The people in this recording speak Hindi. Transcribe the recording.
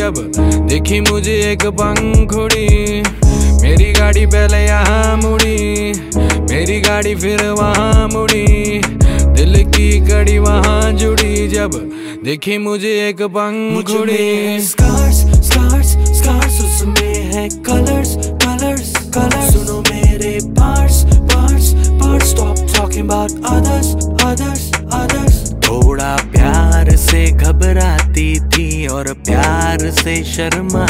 जब देखी मुझे एक पंखुड़ी। मेरी गाड़ी पहले यहाँ मुड़ी, मेरी गाड़ी फिर वहाँ मुड़ी, दिल की कड़ी वहाँ जुड़ी जब देखी मुझे एक पंखुड़ी। स्कार्स स्कार्स स्कार्स उसमें है कलर्स कलर्स कलर्स। सुनो मेरे parts parts parts, stop talking about others others others. थोड़ा प्यार से घबराती थी और प्यार से शर्मा